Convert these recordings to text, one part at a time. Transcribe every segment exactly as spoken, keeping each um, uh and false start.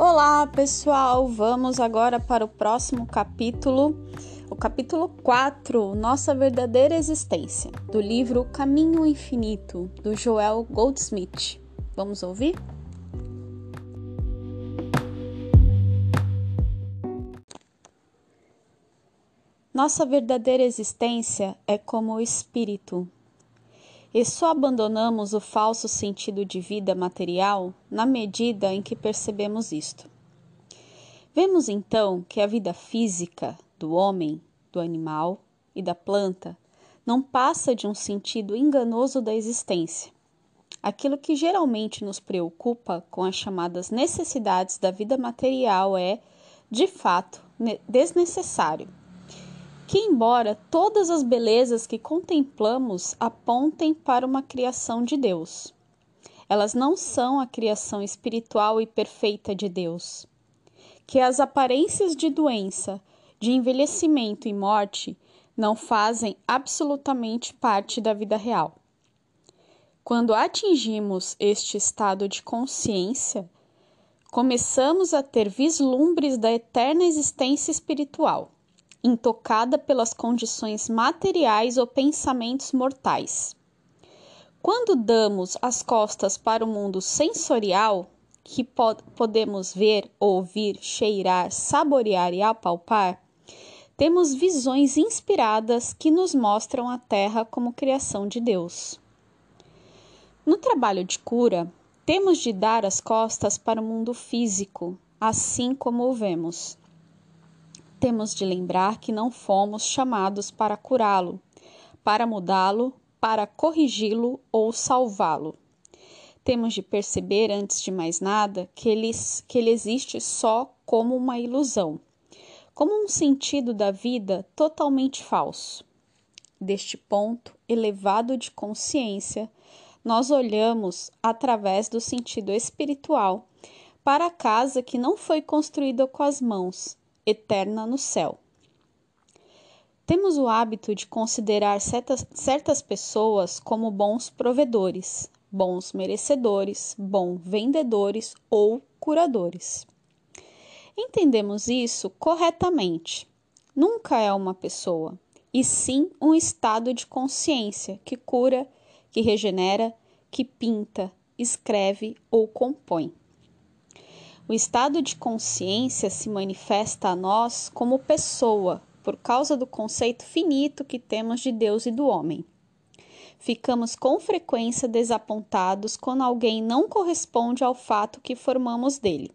Olá, pessoal! Vamos agora para o próximo capítulo, o capítulo quatro, Nossa Verdadeira Existência, do livro Caminho Infinito, do Joel Goldsmith. Vamos ouvir? Nossa verdadeira existência é como o espírito. E só abandonamos o falso sentido de vida material na medida em que percebemos isto. Vemos então que a vida física do homem, do animal e da planta não passa de um sentido enganoso da existência. Aquilo que geralmente nos preocupa com as chamadas necessidades da vida material é, de fato, desnecessário. Que embora todas as belezas que contemplamos apontem para uma criação de Deus, elas não são a criação espiritual e perfeita de Deus. Que as aparências de doença, de envelhecimento e morte não fazem absolutamente parte da vida real. Quando atingimos este estado de consciência, começamos a ter vislumbres da eterna existência espiritual, intocada pelas condições materiais ou pensamentos mortais. Quando damos as costas para o mundo sensorial, que pod- podemos ver, ouvir, cheirar, saborear e apalpar, temos visões inspiradas que nos mostram a Terra como criação de Deus. No trabalho de cura, temos de dar as costas para o mundo físico, assim como o vemos. Temos de lembrar que não fomos chamados para curá-lo, para mudá-lo, para corrigi-lo ou salvá-lo. Temos de perceber, antes de mais nada, que ele, que ele existe só como uma ilusão, como um sentido da vida totalmente falso. Deste ponto elevado de consciência, nós olhamos através do sentido espiritual para a casa que não foi construída com as mãos, eterna no céu. Temos o hábito de considerar certas, certas pessoas como bons provedores, bons merecedores, bons vendedores ou curadores. Entendemos isso corretamente. Nunca é uma pessoa, e sim um estado de consciência que cura, que regenera, que pinta, escreve ou compõe. O estado de consciência se manifesta a nós como pessoa, por causa do conceito finito que temos de Deus e do homem. Ficamos com frequência desapontados quando alguém não corresponde ao fato que formamos dele.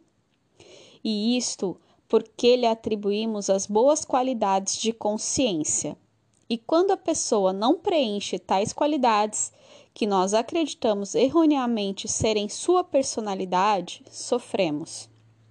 E isto porque lhe atribuímos as boas qualidades de consciência. E quando a pessoa não preenche tais qualidades, que nós acreditamos erroneamente serem sua personalidade, sofremos.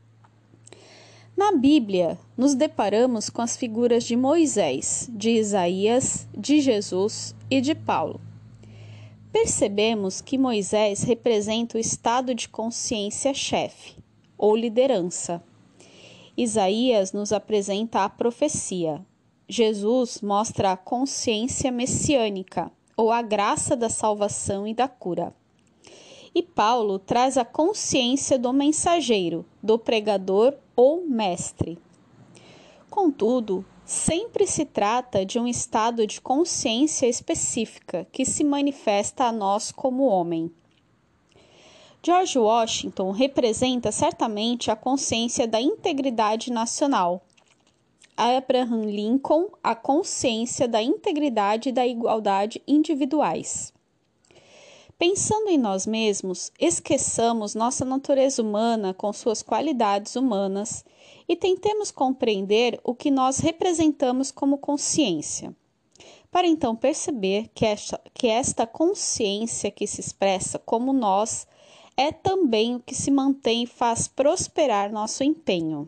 Na Bíblia, nos deparamos com as figuras de Moisés, de Isaías, de Jesus e de Paulo. Percebemos que Moisés representa o estado de consciência chefe, ou liderança. Isaías nos apresenta a profecia. Jesus mostra a consciência messiânica, ou a graça da salvação e da cura. E Paulo traz a consciência do mensageiro, do pregador ou mestre. Contudo, sempre se trata de um estado de consciência específica que se manifesta a nós como homem. George Washington representa certamente a consciência da integridade nacional. Abraham Lincoln, a consciência da integridade e da igualdade individuais. Pensando em nós mesmos, esqueçamos nossa natureza humana com suas qualidades humanas e tentemos compreender o que nós representamos como consciência, para então perceber que esta, que esta consciência que se expressa como nós é também o que se mantém e faz prosperar nosso empenho.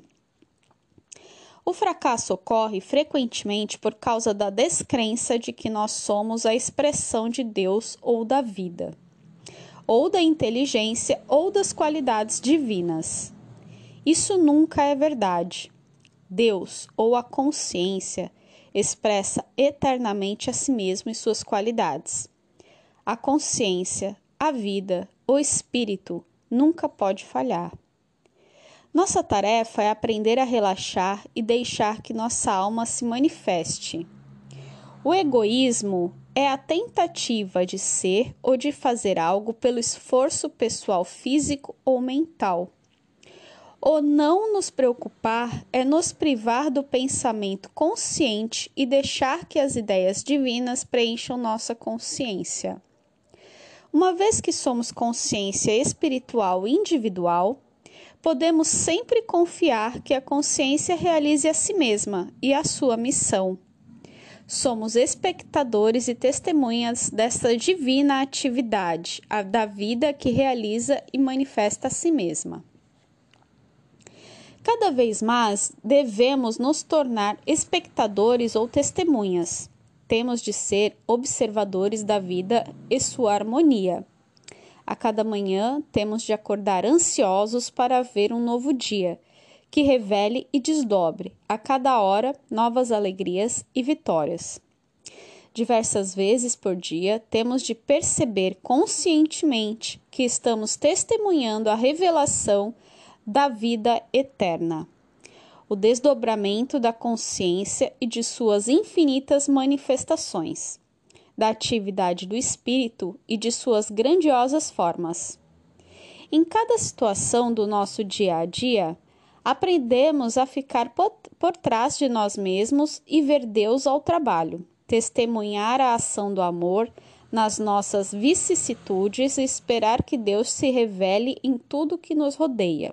O fracasso ocorre frequentemente por causa da descrença de que nós somos a expressão de Deus ou da vida, ou da inteligência ou das qualidades divinas. Isso nunca é verdade. Deus, ou a consciência, expressa eternamente a si mesmo e suas qualidades. A consciência, a vida, o espírito nunca pode falhar. Nossa tarefa é aprender a relaxar e deixar que nossa alma se manifeste. O egoísmo é a tentativa de ser ou de fazer algo pelo esforço pessoal físico ou mental. O não nos preocupar é nos privar do pensamento consciente e deixar que as ideias divinas preencham nossa consciência. Uma vez que somos consciência espiritual individual, podemos sempre confiar que a consciência realize a si mesma e a sua missão. Somos espectadores e testemunhas dessa divina atividade, a da vida que realiza e manifesta a si mesma. Cada vez mais devemos nos tornar espectadores ou testemunhas. Temos de ser observadores da vida e sua harmonia. A cada manhã temos de acordar ansiosos para ver um novo dia, que revele e desdobre, a cada hora, novas alegrias e vitórias. Diversas vezes por dia temos de perceber conscientemente que estamos testemunhando a revelação da vida eterna, o desdobramento da consciência e de suas infinitas manifestações, da atividade do espírito e de suas grandiosas formas. Em cada situação do nosso dia a dia, aprendemos a ficar por, por trás de nós mesmos e ver Deus ao trabalho, testemunhar a ação do amor nas nossas vicissitudes e esperar que Deus se revele em tudo que nos rodeia.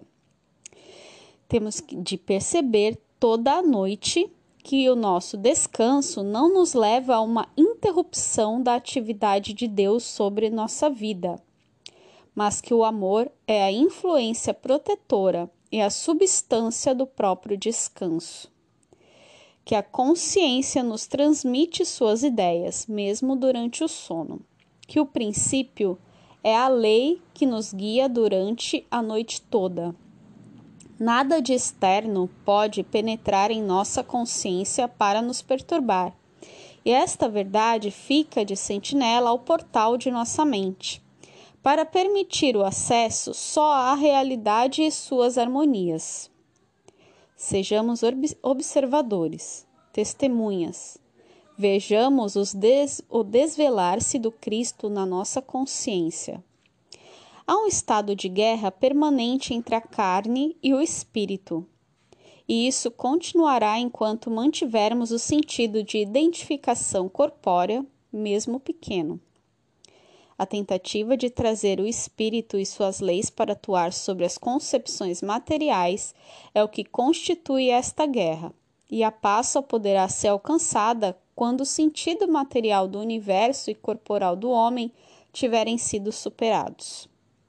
Temos de perceber toda a noite que o nosso descanso não nos leva a uma interrupção da atividade de Deus sobre nossa vida, mas que o amor é a influência protetora e a substância do próprio descanso. Que a consciência nos transmite suas ideias, mesmo durante o sono. Que o princípio é a lei que nos guia durante a noite toda. Nada de externo pode penetrar em nossa consciência para nos perturbar, e esta verdade fica de sentinela ao portal de nossa mente, para permitir o acesso só à realidade e suas harmonias. Sejamos observadores, testemunhas. Vejamos os des- o desvelar-se do Cristo na nossa consciência. Há um estado de guerra permanente entre a carne e o espírito, e isso continuará enquanto mantivermos o sentido de identificação corpórea, mesmo pequeno. A tentativa de trazer o espírito e suas leis para atuar sobre as concepções materiais é o que constitui esta guerra, e a paz só poderá ser alcançada quando o sentido material do universo e corporal do homem tiverem sido superados.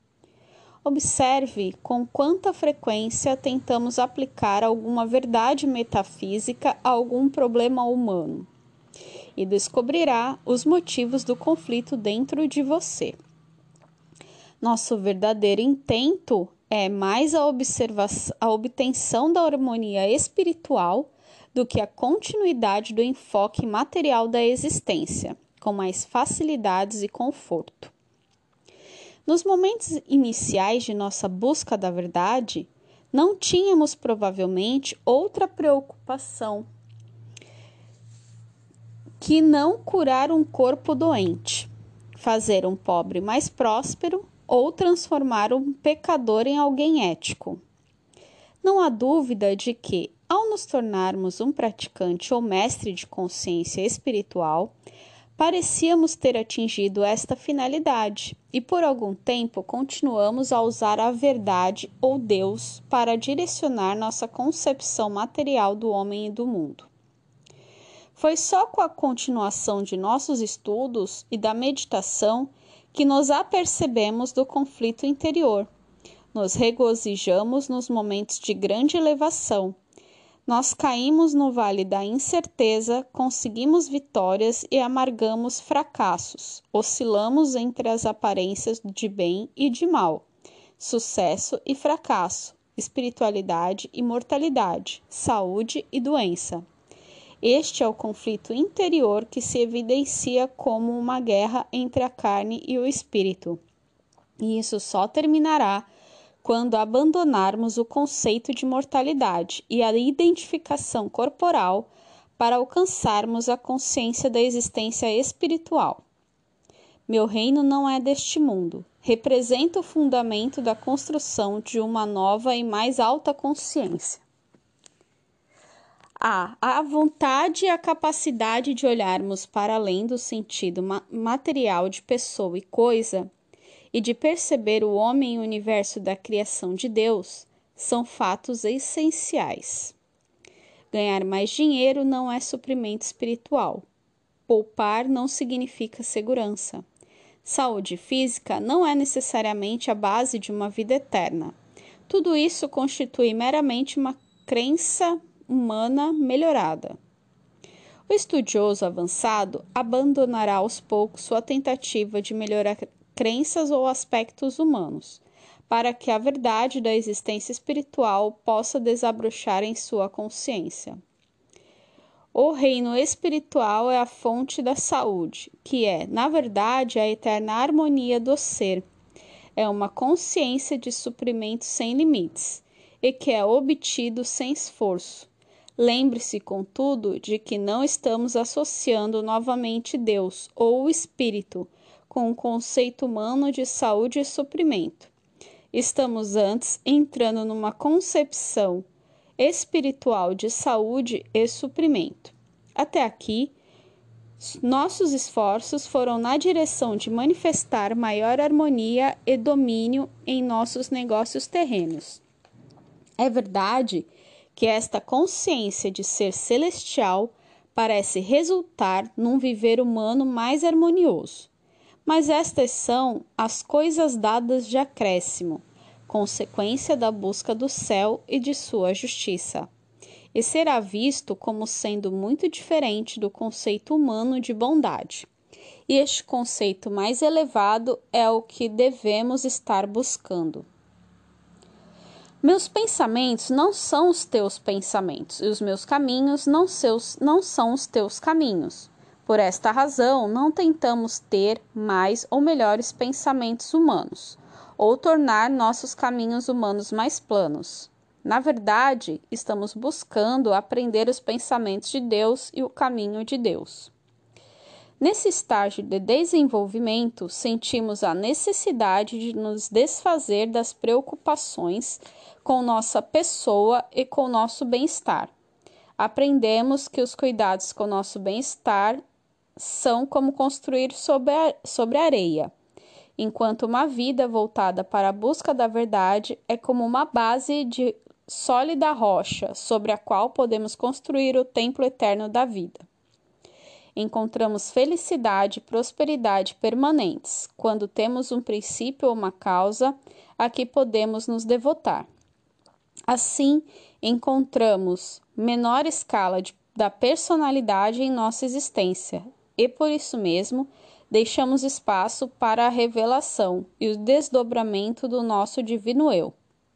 Observe com quanta frequência tentamos aplicar alguma verdade metafísica a algum problema humano e descobrirá os motivos do conflito dentro de você. Nosso verdadeiro intento é mais a, observação, a obtenção da harmonia espiritual do que a continuidade do enfoque material da existência, com mais facilidades e conforto. Nos momentos iniciais de nossa busca da verdade, não tínhamos provavelmente outra preocupação que não curar um corpo doente, fazer um pobre mais próspero ou transformar um pecador em alguém ético. Não há dúvida de que, ao nos tornarmos um praticante ou mestre de consciência espiritual, parecíamos ter atingido esta finalidade e por algum tempo continuamos a usar a verdade ou Deus para direcionar nossa concepção material do homem e do mundo. Foi só com a continuação de nossos estudos e da meditação que nos apercebemos do conflito interior. Nos regozijamos nos momentos de grande elevação. Nós caímos no vale da incerteza, conseguimos vitórias e amargamos fracassos. Oscilamos entre as aparências de bem e de mal, sucesso e fracasso, espiritualidade e mortalidade, saúde e doença. Este é o conflito interior que se evidencia como uma guerra entre a carne e o espírito. E isso só terminará quando abandonarmos o conceito de mortalidade e a identificação corporal para alcançarmos a consciência da existência espiritual. Meu reino não é deste mundo. Representa o fundamento da construção de uma nova e mais alta consciência. A. A vontade e a capacidade de olharmos para além do sentido ma- material de pessoa e coisa e de perceber o homem e o universo da criação de Deus são fatos essenciais. Ganhar mais dinheiro não é suprimento espiritual. Poupar não significa segurança. Saúde física não é necessariamente a base de uma vida eterna. Tudo isso constitui meramente uma crença humana melhorada. O estudioso avançado abandonará aos poucos sua tentativa de melhorar crenças ou aspectos humanos, para que a verdade da existência espiritual possa desabrochar em sua consciência. O reino espiritual é a fonte da saúde, que é, na verdade, a eterna harmonia do ser. É uma consciência de suprimento sem limites, e que é obtido sem esforço. Lembre-se, contudo, de que não estamos associando novamente Deus ou o Espírito com o conceito humano de saúde e suprimento. Estamos antes entrando numa concepção espiritual de saúde e suprimento. Até aqui, nossos esforços foram na direção de manifestar maior harmonia e domínio em nossos negócios terrenos. É verdade que esta consciência de ser celestial parece resultar num viver humano mais harmonioso, mas estas são as coisas dadas de acréscimo, consequência da busca do céu e de sua justiça, e será visto como sendo muito diferente do conceito humano de bondade. E este conceito mais elevado é o que devemos estar buscando. Meus pensamentos não são os teus pensamentos, e os meus caminhos não, seus, não são os teus caminhos. Por esta razão, não tentamos ter mais ou melhores pensamentos humanos, ou tornar nossos caminhos humanos mais planos. Na verdade, estamos buscando aprender os pensamentos de Deus e o caminho de Deus. Nesse estágio de desenvolvimento, sentimos a necessidade de nos desfazer das preocupações com nossa pessoa e com nosso bem-estar. Aprendemos que os cuidados com nosso bem-estar são como construir sobre a, sobre areia, enquanto uma vida voltada para a busca da verdade é como uma base de sólida rocha sobre a qual podemos construir o templo eterno da vida. Encontramos felicidade e prosperidade permanentes quando temos um princípio ou uma causa a que podemos nos devotar. Assim, encontramos menor escala de, da personalidade em nossa existência e, por isso mesmo, deixamos espaço para a revelação e o desdobramento do nosso divino eu.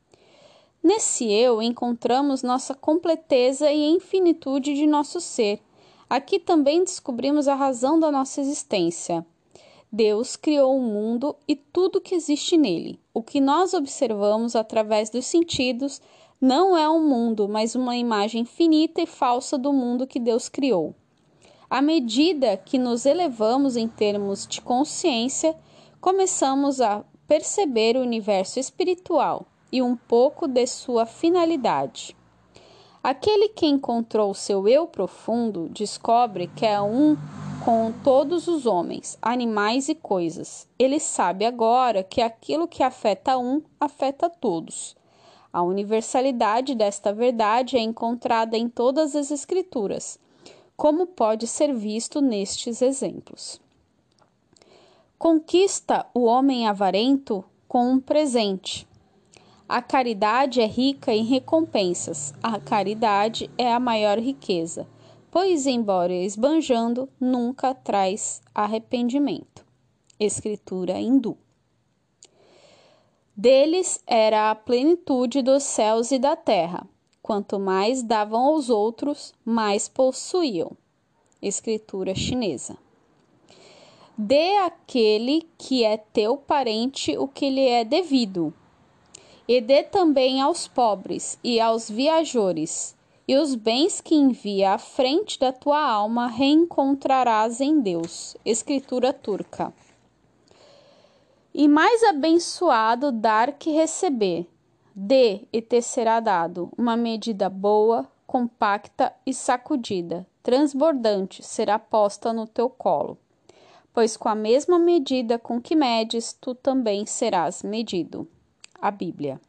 Nesse eu encontramos nossa completeza e infinitude de nosso ser. Aqui também descobrimos a razão da nossa existência. Deus criou o mundo e tudo que existe nele. O que nós observamos através dos sentidos não é um mundo, mas uma imagem finita e falsa do mundo que Deus criou. À medida que nos elevamos em termos de consciência, começamos a perceber o universo espiritual e um pouco de sua finalidade. Aquele que encontrou seu eu profundo descobre que é um com todos os homens, animais e coisas. Ele sabe agora que aquilo que afeta um, afeta todos. A universalidade desta verdade é encontrada em todas as escrituras, como pode ser visto nestes exemplos. Conquista o homem avarento com um presente. A caridade é rica em recompensas. A caridade é a maior riqueza, pois, embora esbanjando, nunca traz arrependimento. Escritura hindu. Deles era a plenitude dos céus e da terra. Quanto mais davam aos outros, mais possuíam. Escritura chinesa. Dê àquele que é teu parente o que lhe é devido, E dê também aos pobres e aos viajores, e os bens que envia à frente da tua alma reencontrarás em Deus. Escritura turca. E mais abençoado dar que receber. Dê e te será dado, uma medida boa, compacta e sacudida, transbordante, será posta no teu colo. Pois com a mesma medida com que medes, tu também serás medido. A Bíblia.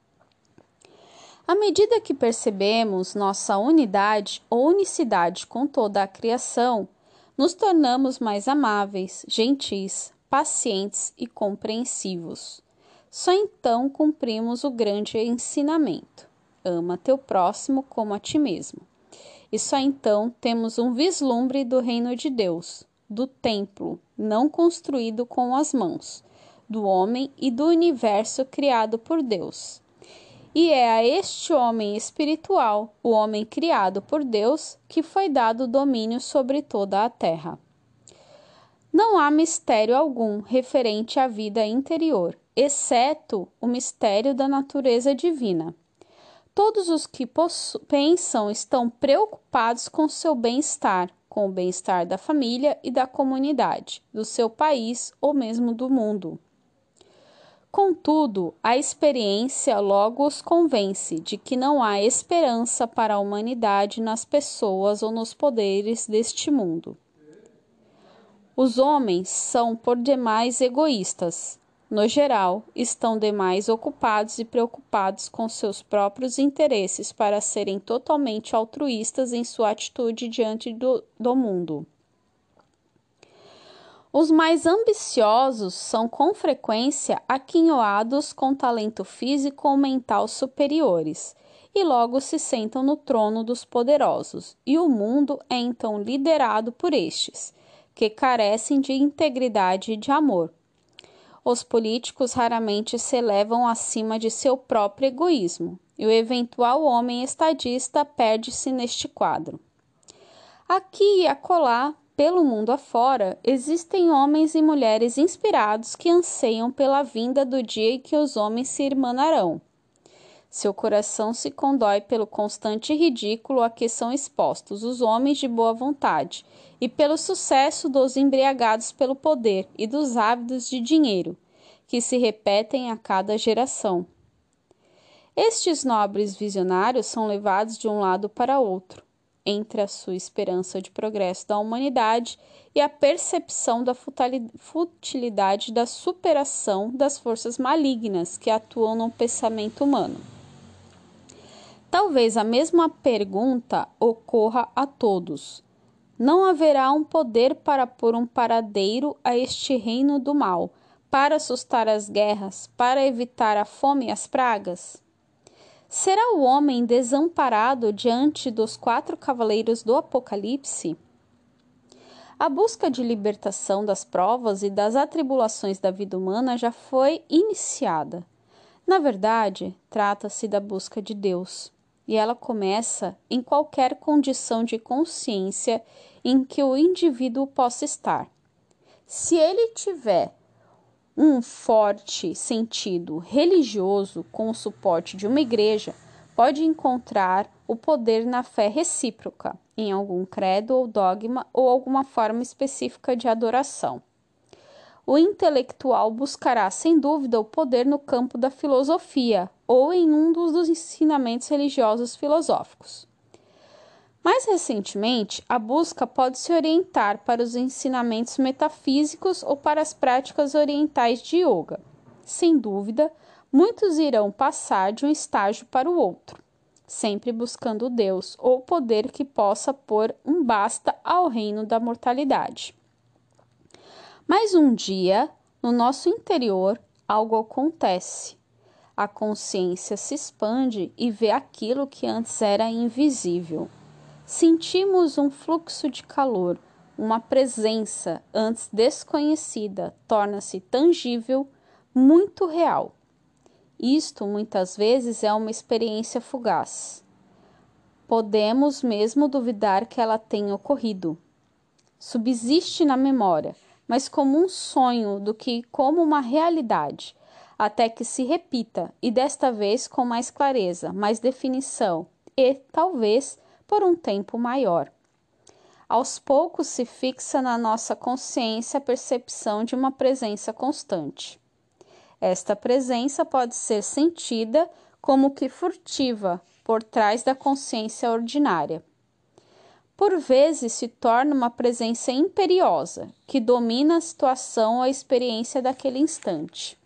À medida que percebemos nossa unidade ou unicidade com toda a criação, nos tornamos mais amáveis, gentis, pacientes e compreensivos. Só então cumprimos o grande ensinamento: ama teu próximo como a ti mesmo. E só então temos um vislumbre do reino de Deus, do templo não construído com as mãos, do homem e do universo criado por Deus. E é a este homem espiritual, o homem criado por Deus, que foi dado o domínio sobre toda a terra. Não há mistério algum referente à vida interior, exceto o mistério da natureza divina. Todos os que pensam estão preocupados com seu bem-estar, com o bem-estar da família e da comunidade, do seu país ou mesmo do mundo. Contudo, a experiência logo os convence de que não há esperança para a humanidade nas pessoas ou nos poderes deste mundo. Os homens são por demais egoístas. No geral, estão demais ocupados e preocupados com seus próprios interesses para serem totalmente altruístas em sua atitude diante do, do mundo. Os mais ambiciosos são com frequência aquinhoados com talento físico ou mental superiores, e logo se sentam no trono dos poderosos, e o mundo é então liderado por estes, que carecem de integridade e de amor. Os políticos raramente se elevam acima de seu próprio egoísmo, e o eventual homem estadista perde-se neste quadro. Aqui e acolá, pelo mundo afora, existem homens e mulheres inspirados que anseiam pela vinda do dia em que os homens se irmanarão. Seu coração se condói pelo constante ridículo a que são expostos os homens de boa vontade, e pelo sucesso dos embriagados pelo poder e dos ávidos de dinheiro, que se repetem a cada geração. Estes nobres visionários são levados de um lado para outro, entre a sua esperança de progresso da humanidade e a percepção da futilidade da superação das forças malignas que atuam no pensamento humano. Talvez a mesma pergunta ocorra a todos. Não haverá um poder para pôr um paradeiro a este reino do mal, para assustar as guerras, para evitar a fome e as pragas? Será o homem desamparado diante dos quatro cavaleiros do Apocalipse? A busca de libertação das provas e das atribulações da vida humana já foi iniciada. Na verdade, trata-se da busca de Deus, e ela começa em qualquer condição de consciência em que o indivíduo possa estar. Se ele tiver um forte sentido religioso com o suporte de uma igreja, pode encontrar o poder na fé recíproca, em algum credo ou dogma ou alguma forma específica de adoração. O intelectual buscará, sem dúvida, o poder no campo da filosofia ou em um dos ensinamentos religiosos filosóficos. Mais recentemente, a busca pode se orientar para os ensinamentos metafísicos ou para as práticas orientais de yoga. Sem dúvida, muitos irão passar de um estágio para o outro, sempre buscando Deus ou o poder que possa pôr um basta ao reino da mortalidade. Mas um dia, no nosso interior, algo acontece. A consciência se expande e vê aquilo que antes era invisível. Sentimos um fluxo de calor, uma presença antes desconhecida, torna-se tangível, muito real. Isto, muitas vezes, é uma experiência fugaz. Podemos mesmo duvidar que ela tenha ocorrido. Subsiste na memória, mas como um sonho do que como uma realidade. até que se repita, e desta vez com mais clareza, mais definição, e, talvez, por um tempo maior. Aos poucos se fixa na nossa consciência a percepção de uma presença constante. Esta presença pode ser sentida como que furtiva, por trás da consciência ordinária. Por vezes se torna uma presença imperiosa, que domina a situação ou a experiência daquele instante.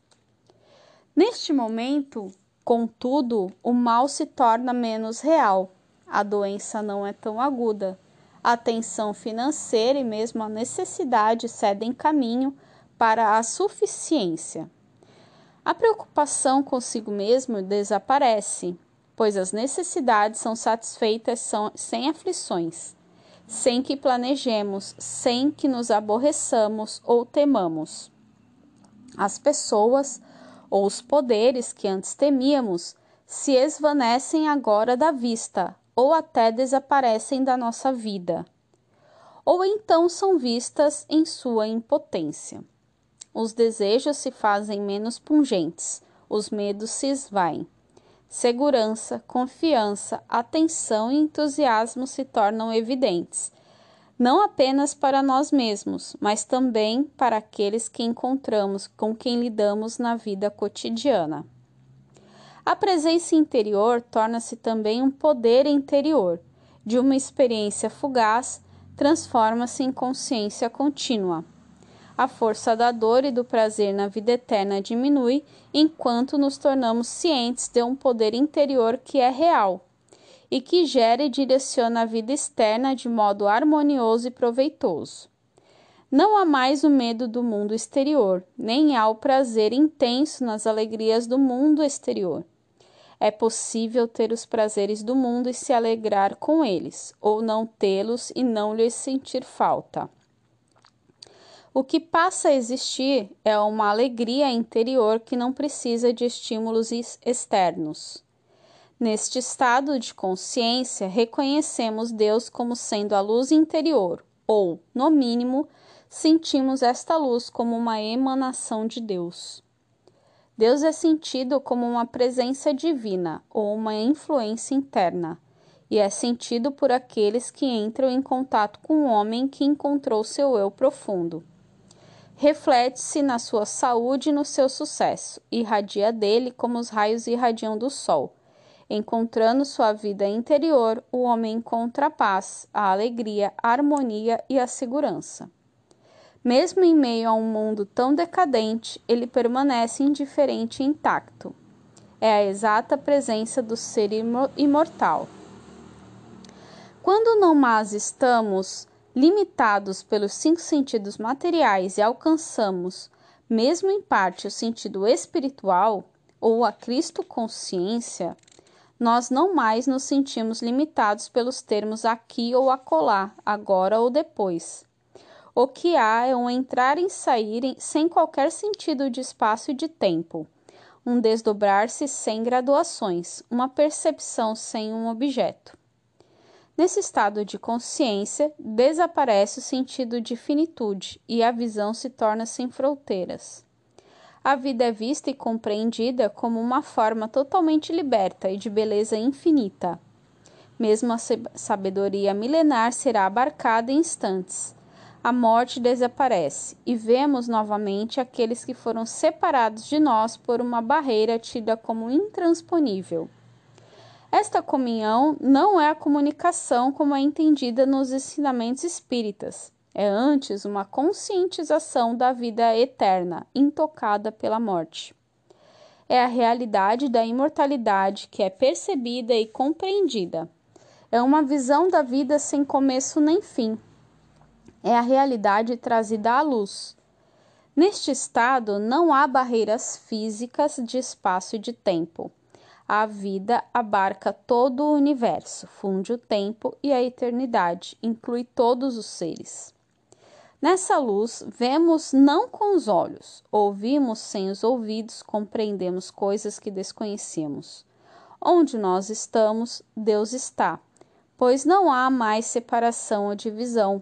Neste momento, contudo, o mal se torna menos real, a doença não é tão aguda, a tensão financeira e mesmo a necessidade cedem caminho para a suficiência. A preocupação consigo mesmo desaparece, pois as necessidades são satisfeitas são, sem aflições, sem que planejemos, sem que nos aborreçamos ou temamos. As pessoas ou os poderes que antes temíamos se esvanecem agora da vista, ou até desaparecem da nossa vida, ou então são vistas em sua impotência. Os desejos se fazem menos pungentes, os medos se esvaem. Segurança, confiança, atenção e entusiasmo se tornam evidentes, não apenas para nós mesmos, mas também para aqueles que encontramos, com quem lidamos na vida cotidiana. A presença interior torna-se também um poder interior, de uma experiência fugaz, transforma-se em consciência contínua. A força da dor e do prazer na vida eterna diminui, enquanto nos tornamos cientes de um poder interior que é real, e que gera e direciona a vida externa de modo harmonioso e proveitoso. Não há mais o medo do mundo exterior, nem há o prazer intenso nas alegrias do mundo exterior. É possível ter os prazeres do mundo e se alegrar com eles, ou não tê-los e não lhes sentir falta. O que passa a existir é uma alegria interior que não precisa de estímulos externos. Neste estado de consciência, reconhecemos Deus como sendo a luz interior, ou, no mínimo, sentimos esta luz como uma emanação de Deus. Deus é sentido como uma presença divina ou uma influência interna, e é sentido por aqueles que entram em contato com o homem que encontrou seu eu profundo. Reflete-se na sua saúde e no seu sucesso, irradia dele como os raios irradiam do sol. Encontrando sua vida interior, o homem encontra a paz, a alegria, a harmonia e a segurança. Mesmo em meio a um mundo tão decadente, ele permanece indiferente e intacto. É a exata presença do ser imortal. Quando não mais estamos limitados pelos cinco sentidos materiais e alcançamos, mesmo em parte, o sentido espiritual ou a Cristo-consciência, nós não mais nos sentimos limitados pelos termos aqui ou acolá, agora ou depois. O que há é um entrar e sair sem qualquer sentido de espaço e de tempo, um desdobrar-se sem graduações, uma percepção sem um objeto. Nesse estado de consciência, desaparece o sentido de finitude e a visão se torna sem fronteiras. A vida é vista e compreendida como uma forma totalmente liberta e de beleza infinita. Mesmo a sabedoria milenar será abarcada em instantes. A morte desaparece e vemos novamente aqueles que foram separados de nós por uma barreira tida como intransponível. Esta comunhão não é a comunicação como é entendida nos ensinamentos espíritas. É antes uma conscientização da vida eterna, intocada pela morte. É a realidade da imortalidade que é percebida e compreendida. É uma visão da vida sem começo nem fim. É a realidade trazida à luz. Neste estado, não há barreiras físicas de espaço e de tempo. A vida abarca todo o universo, funde o tempo e a eternidade, inclui todos os seres. Nessa luz, vemos não com os olhos, ouvimos sem os ouvidos, compreendemos coisas que desconhecemos. Onde nós estamos, Deus está, pois não há mais separação ou divisão.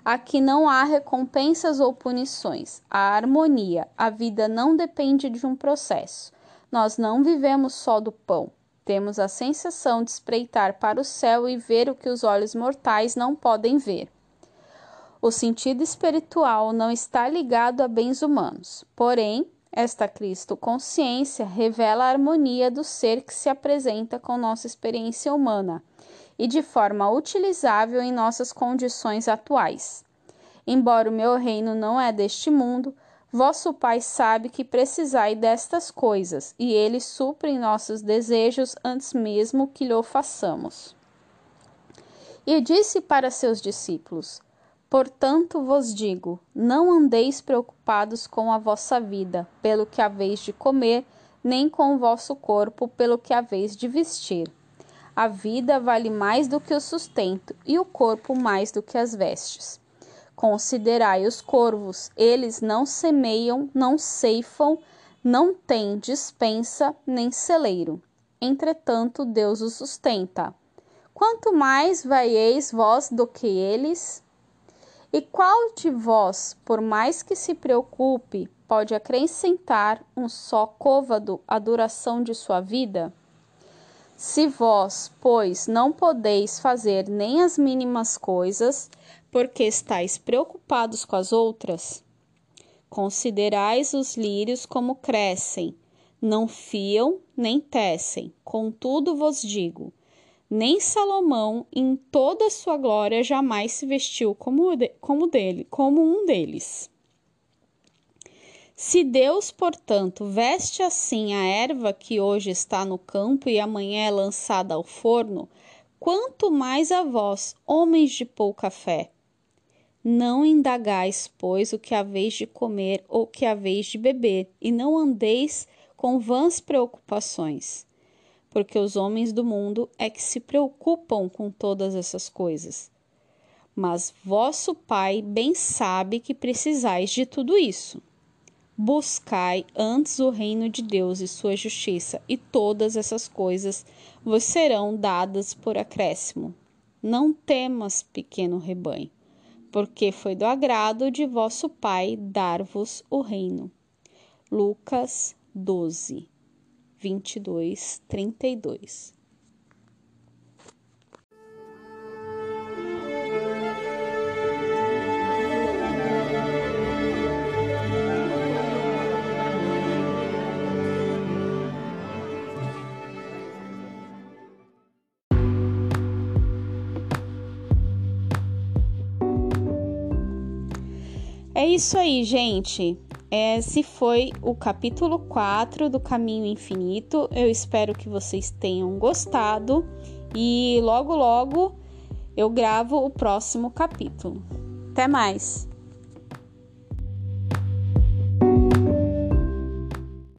Aqui não há recompensas ou punições, há harmonia. A vida não depende de um processo. Nós não vivemos só do pão. Temos a sensação de espreitar para o céu e ver o que os olhos mortais não podem ver. O sentido espiritual não está ligado a bens humanos. Porém, esta Cristo-consciência revela a harmonia do ser que se apresenta com nossa experiência humana e de forma utilizável em nossas condições atuais. Embora o meu reino não é deste mundo, vosso Pai sabe que precisai destas coisas, e ele supre em nossos desejos antes mesmo que lhe façamos. E disse para seus discípulos: Portanto vos digo, não andeis preocupados com a vossa vida, pelo que haveis de comer, nem com o vosso corpo, pelo que haveis de vestir. A vida vale mais do que o sustento, e o corpo mais do que as vestes. Considerai os corvos, eles não semeiam, não ceifam, não têm despensa, nem celeiro. Entretanto, Deus os sustenta. Quanto mais vaieis vós do que eles? E qual de vós, por mais que se preocupe, pode acrescentar um só côvado à duração de sua vida? Se vós, pois, não podeis fazer nem as mínimas coisas, porque estáis preocupados com as outras? Considerais os lírios como crescem, não fiam nem tecem. Contudo vos digo, nem Salomão, em toda a sua glória, jamais se vestiu como, de, como, dele, como um deles. Se Deus, portanto, veste assim a erva que hoje está no campo e amanhã é lançada ao forno, quanto mais a vós, homens de pouca fé. Não indagais, pois, o que haveis de comer ou o que haveis de beber, e não andeis com vãs preocupações, porque os homens do mundo é que se preocupam com todas essas coisas. Mas vosso Pai bem sabe que precisais de tudo isso. Buscai antes o reino de Deus e sua justiça, e todas essas coisas vos serão dadas por acréscimo. Não temas, pequeno rebanho, porque foi do agrado de vosso Pai dar-vos o reino. Lucas doze, vinte e dois, trinta e dois. É isso aí, gente. Esse foi o capítulo quatro do Caminho Infinito. Eu espero que vocês tenham gostado e logo, logo eu gravo o próximo capítulo. Até mais!